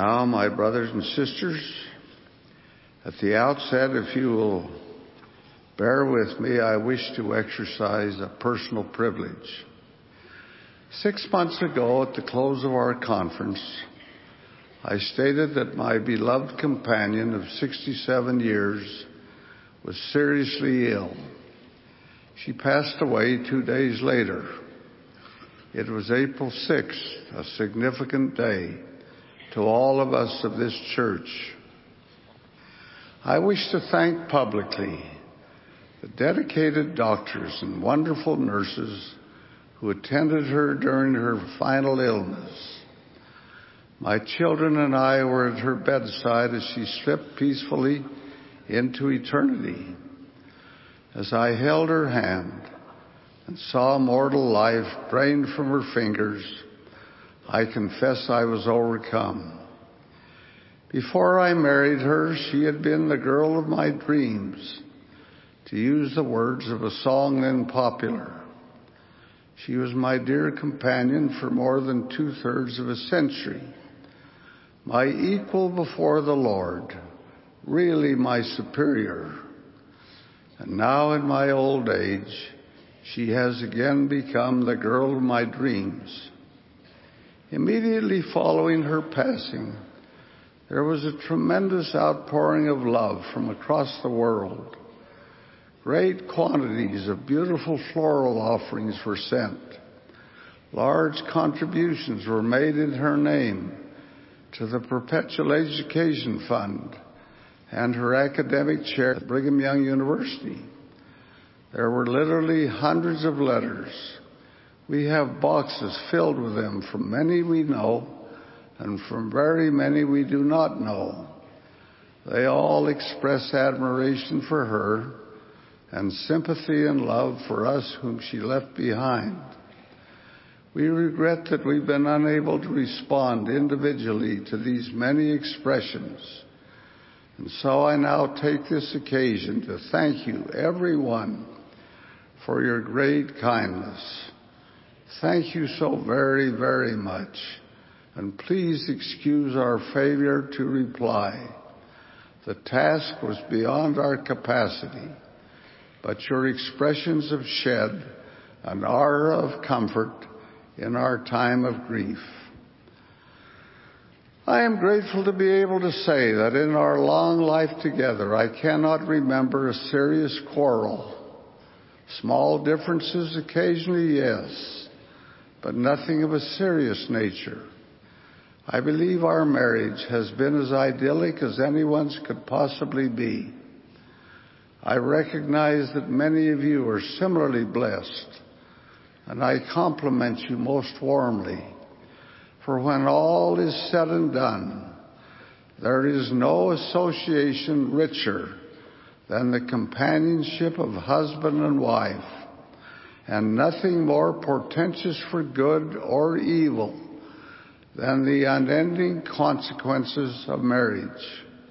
Now, my brothers and sisters, at the outset, if you will bear with me, I wish to exercise a personal privilege. 6 months ago, at the close of our conference, I stated that my beloved companion of 67 years was seriously ill. She passed away 2 days later. It was April 6th, a significant day to all of us of this church. I wish to thank publicly the dedicated doctors and wonderful nurses who attended her during her final illness. My children and I were at her bedside as she slipped peacefully into eternity. As I held her hand and saw mortal life drained from her fingers, I confess I was overcome. Before I married her, she had been the girl of my dreams, to use the words of a song then popular. She was my dear companion for more than 2/3 of a century, my equal before the Lord, really my superior. And now in my old age, she has again become the girl of my dreams. Immediately following her passing, there was a tremendous outpouring of love from across the world. Great quantities of beautiful floral offerings were sent. Large contributions were made in her name to the Perpetual Education Fund and her academic chair at Brigham Young University. There were literally hundreds of letters. We have boxes filled with them from many we know and from very many we do not know. They all express admiration for her and sympathy and love for us whom she left behind. We regret that we've been unable to respond individually to these many expressions. And so I now take this occasion to thank you, everyone, for your great kindness. Thank you so very, very much. And please excuse our failure to reply. The task was beyond our capacity, but your expressions have shed an aura of comfort in our time of grief. I am grateful to be able to say that in our long life together, I cannot remember a serious quarrel. Small differences occasionally, yes, but nothing of a serious nature. I believe our marriage has been as idyllic as anyone's could possibly be. I recognize that many of you are similarly blessed, and I compliment you most warmly. For when all is said and done, there is no association richer than the companionship of husband and wife, and nothing more portentous for good or evil than the unending consequences of marriage.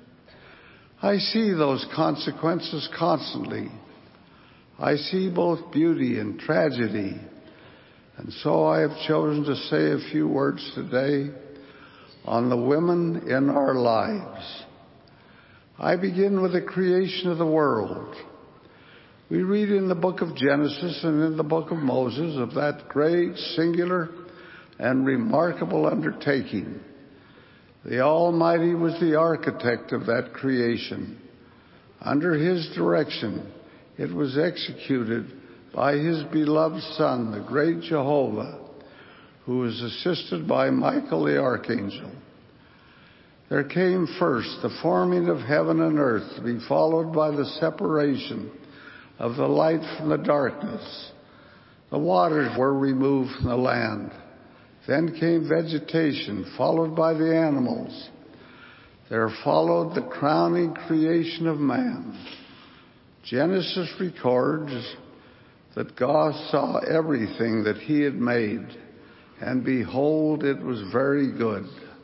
I see those consequences constantly. I see both beauty and tragedy. And so I have chosen to say a few words today on the women in our lives. I begin with the creation of the world. We read in the book of Genesis and in the book of Moses of that great, singular, and remarkable undertaking. The Almighty was the architect of that creation. Under His direction, it was executed by His beloved Son, the great Jehovah, who was assisted by Michael the archangel. There came first the forming of heaven and earth, to be followed by the separation of the light from the darkness. The waters were removed from the land. Then came vegetation, followed by the animals. There followed the crowning creation of man. Genesis records that God saw everything that He had made, and behold, it was very good.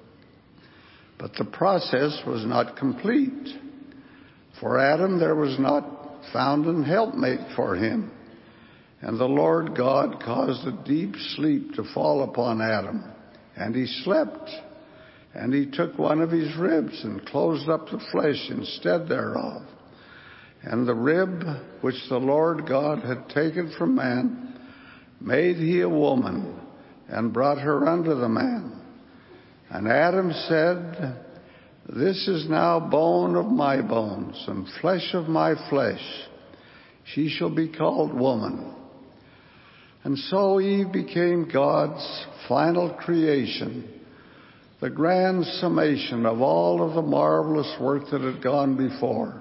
But the process was not complete. For Adam there was not found an helpmate for him. And the Lord God caused a deep sleep to fall upon Adam, and he slept. And he took one of his ribs and closed up the flesh instead thereof. And the rib which the Lord God had taken from man made he a woman, and brought her unto the man. And Adam said, This is now bone of my bones, and flesh of my flesh. She shall be called woman. And so Eve became God's final creation, the grand summation of all of the marvelous work that had gone before.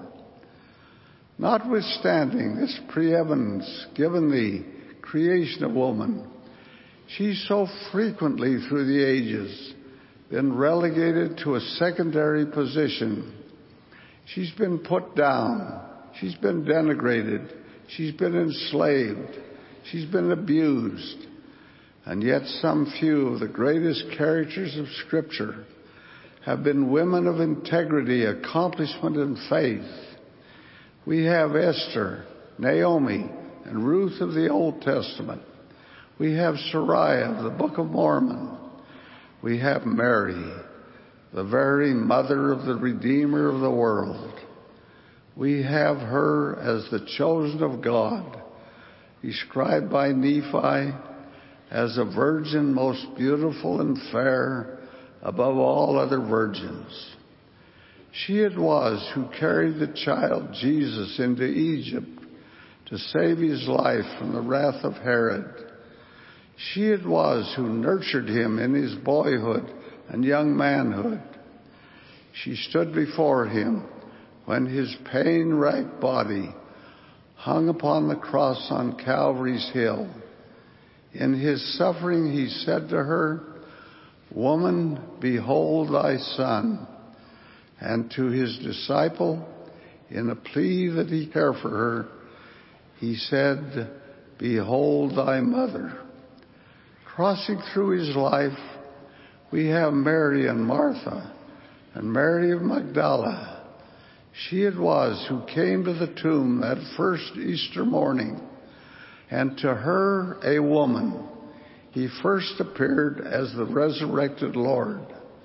Notwithstanding this preeminence given the creation of woman, she's so frequently through the ages been relegated to a secondary position. She's been put down. She's been denigrated. She's been enslaved. She's been abused. And yet some few of the greatest characters of Scripture have been women of integrity, accomplishment, and faith. We have Esther, Naomi, and Ruth of the Old Testament. We have Sarai of the Book of Mormon. We have Mary, the very mother of the Redeemer of the world. We have her as the chosen of God, described by Nephi as a virgin most beautiful and fair above all other virgins. She it was who carried the child Jesus into Egypt to save his life from the wrath of Herod. She it was who nurtured him in his boyhood and young manhood. She stood before him when his pain-racked body hung upon the cross on Calvary's hill. In his suffering he said to her, Woman, behold thy son. And to his disciple, in a plea that he care for her, he said, Behold thy mother. Crossing through his life, we have Mary and Martha, and Mary of Magdala. She it was who came to the tomb that first Easter morning, and to her, a woman, he first appeared as the resurrected Lord.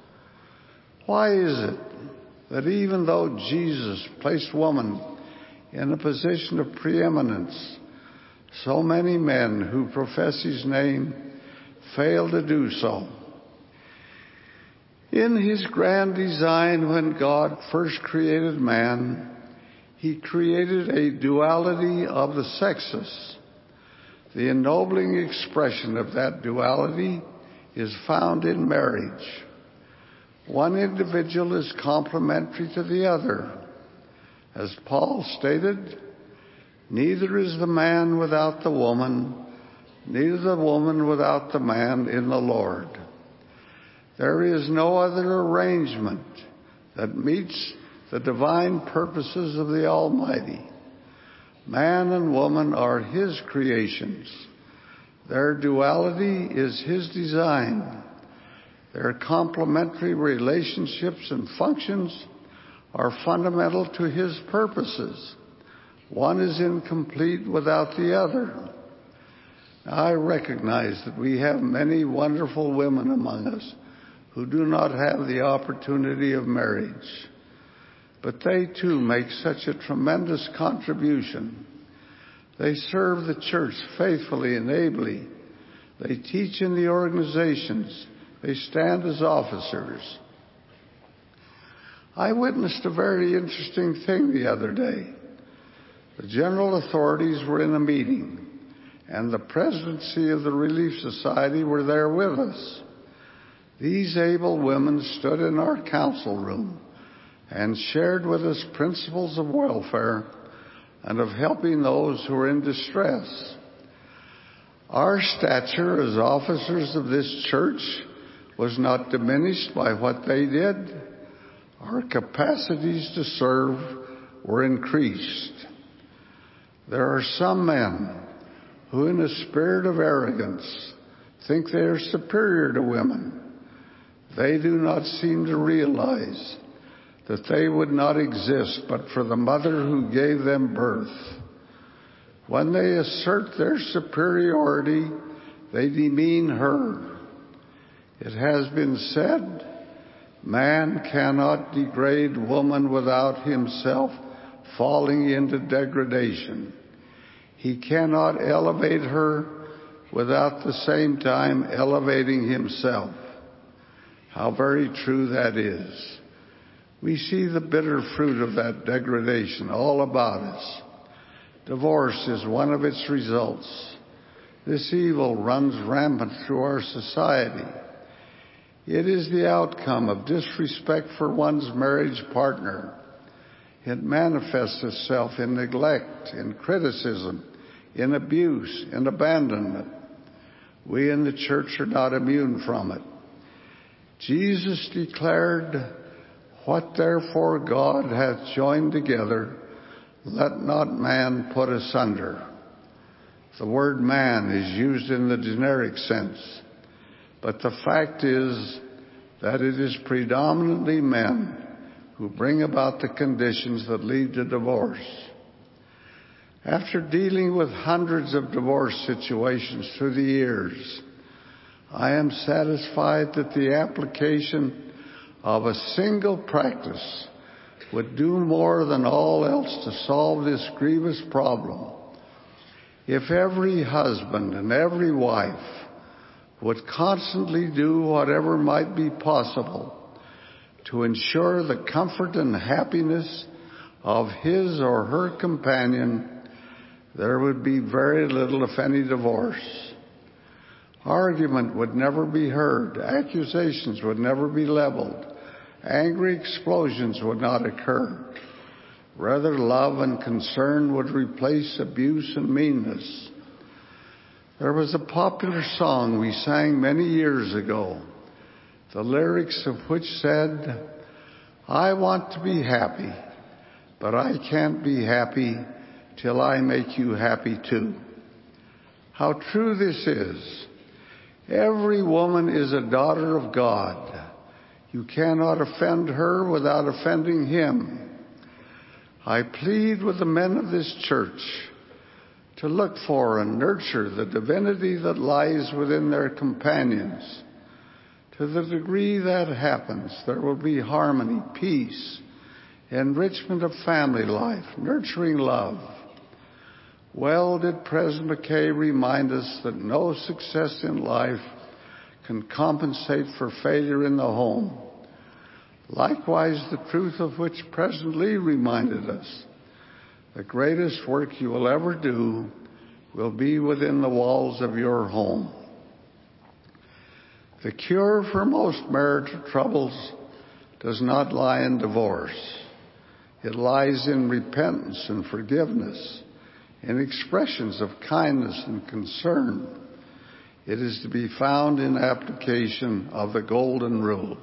Why is it that even though Jesus placed woman in a position of preeminence, so many men who profess his name fail to do so? In his grand design, when God first created man, he created a duality of the sexes. The ennobling expression of that duality is found in marriage. One individual is complementary to the other. As Paul stated, neither is the man without the woman, neither the woman without the man in the Lord. There is no other arrangement that meets the divine purposes of the Almighty. Man and woman are his creations. Their duality is his design. Their complementary relationships and functions are fundamental to his purposes. One is incomplete without the other. Now, I recognize that we have many wonderful women among us who do not have the opportunity of marriage. But they too make such a tremendous contribution. They serve the church faithfully and ably. They teach in the organizations. They stand as officers. I witnessed a very interesting thing the other day. The general authorities were in a meeting, and the presidency of the Relief Society were there with us. These able women stood in our council room and shared with us principles of welfare and of helping those who are in distress. Our stature as officers of this church was not diminished by what they did. Our capacities to serve were increased. There are some men who, in a spirit of arrogance, think they are superior to women. They do not seem to realize that they would not exist but for the mother who gave them birth. When they assert their superiority, they demean her. It has been said Man cannot degrade woman without himself falling into degradation. He cannot elevate her without the same time elevating himself. How very true that is. We see the bitter fruit of that degradation all about us. Divorce is one of its results. This evil runs rampant through our society. It is the outcome of disrespect for one's marriage partner. It manifests itself in neglect, in criticism, in abuse, in abandonment. We in the church are not immune from it. Jesus declared, "What therefore God hath joined together, let not man put asunder." The word man is used in the generic sense, but the fact is that it is predominantly men who bring about the conditions that lead to divorce. After dealing with hundreds of divorce situations through the years, I am satisfied that the application of a single practice would do more than all else to solve this grievous problem. If every husband and every wife would constantly do whatever might be possible to ensure the comfort and happiness of his or her companion, there would be very little, if any, divorce. Argument would never be heard. Accusations would never be leveled. Angry explosions would not occur. Rather, love and concern would replace abuse and meanness. There was a popular song we sang many years ago, the lyrics of which said, "I want to be happy, but I can't be happy till I make you happy too." How true this is. Every woman is a daughter of God. You cannot offend her without offending Him. I plead with the men of this church to look for and nurture the divinity that lies within their companions. To the degree that happens, there will be harmony, peace, enrichment of family life, nurturing love. Well did President McKay remind us that no success in life can compensate for failure in the home. Likewise, the truth of which President Lee reminded us, the greatest work you will ever do will be within the walls of your home. The cure for most marital troubles does not lie in divorce. It lies in repentance and forgiveness, in expressions of kindness and concern. It is to be found in application of the Golden Rule.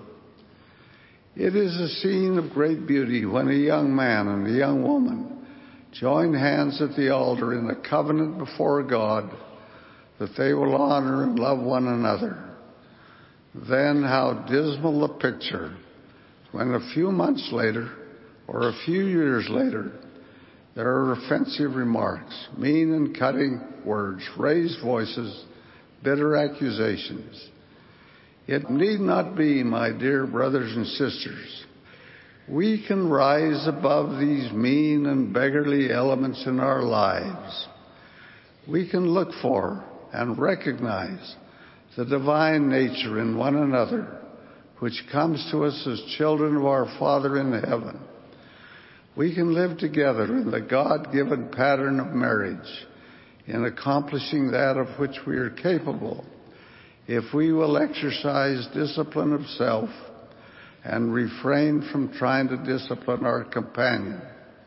It is a scene of great beauty when a young man and a young woman join hands at the altar in a covenant before God that they will honor and love one another. Then how dismal a picture when a few months later or a few years later there are offensive remarks, mean and cutting words, raised voices, bitter accusations. It need not be, my dear brothers and sisters. We can rise above these mean and beggarly elements in our lives. We can look for and recognize the divine nature in one another, which comes to us as children of our Father in heaven. We can live together in the God-given pattern of marriage, in accomplishing that of which we are capable, if we will exercise discipline of self and refrain from trying to discipline our companion.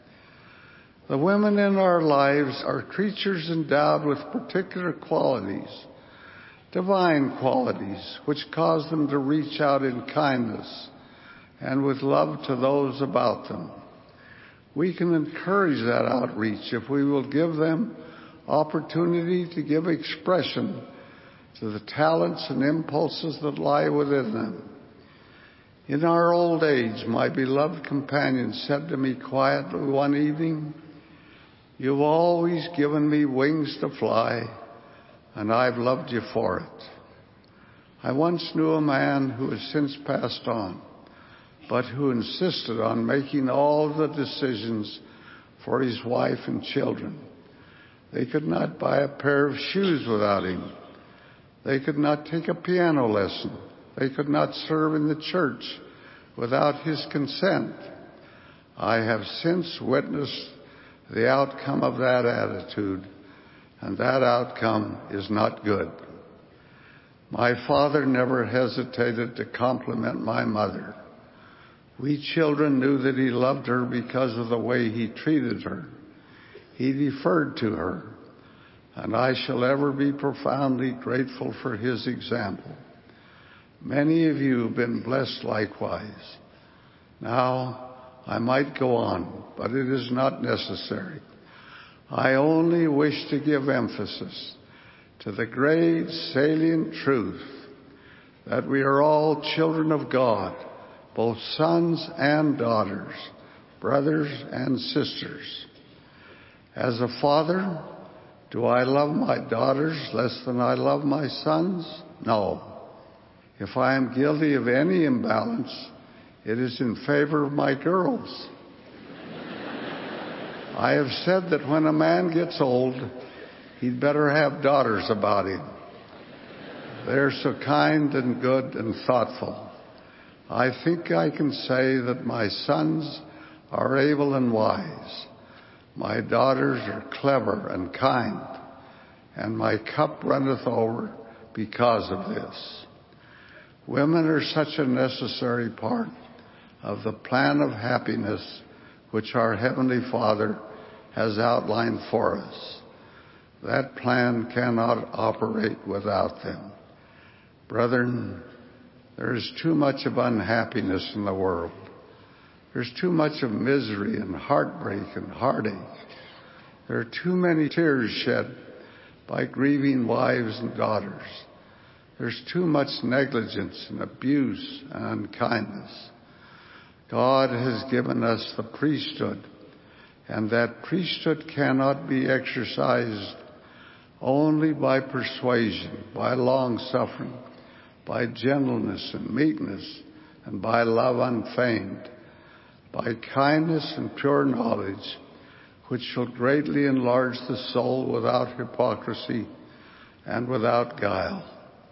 The women in our lives are creatures endowed with particular qualities, divine qualities, which cause them to reach out in kindness and with love to those about them. We can encourage that outreach if we will give them opportunity to give expression to the talents and impulses that lie within them. In our old age, my beloved companion said to me quietly one evening, "You've always given me wings to fly, and I've loved you for it." I once knew a man who has since passed on, but who insisted on making all the decisions for his wife and children. They could not buy a pair of shoes without him. They could not take a piano lesson. They could not serve in the church without his consent. I have since witnessed the outcome of that attitude, and that outcome is not good. My father never hesitated to compliment my mother. We children knew that he loved her because of the way he treated her. He deferred to her, and I shall ever be profoundly grateful for his example. Many of you have been blessed likewise. Now, I might go on, but it is not necessary. I only wish to give emphasis to the great salient truth that we are all children of God, both sons and daughters, brothers and sisters. As a father, do I love my daughters less than I love my sons? No. If I am guilty of any imbalance, it is in favor of my girls. I have said that when a man gets old, he'd better have daughters about him. They're so kind and good and thoughtful. I think I can say that my sons are able and wise. My daughters are clever and kind, and my cup runneth over because of this. Women are such a necessary part of the plan of happiness which our Heavenly Father has outlined for us. That plan cannot operate without them. Brethren, there is too much of unhappiness in the world. There's too much of misery and heartbreak and heartache. There are too many tears shed by grieving wives and daughters. There's too much negligence and abuse and unkindness. God has given us the priesthood, and that priesthood cannot be exercised only by persuasion, by long-suffering, by gentleness and meekness, and by love unfeigned, by kindness and pure knowledge, which shall greatly enlarge the soul without hypocrisy and without guile.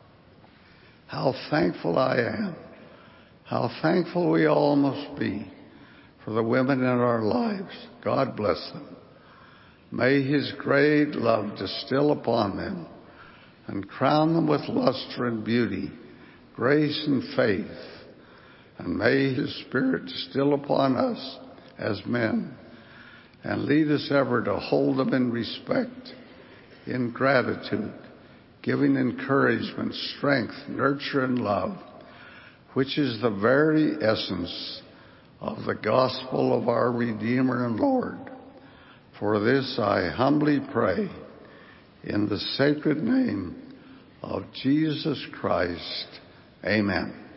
How thankful I am, how thankful we all must be for the women in our lives. God bless them. May his great love distill upon them and crown them with luster and beauty, grace and faith. And may his Spirit distill upon us as men and lead us ever to hold them in respect, in gratitude, giving encouragement, strength, nurture, and love, which is the very essence of the gospel of our Redeemer and Lord. For this I humbly pray in the sacred name of Jesus Christ. Amen.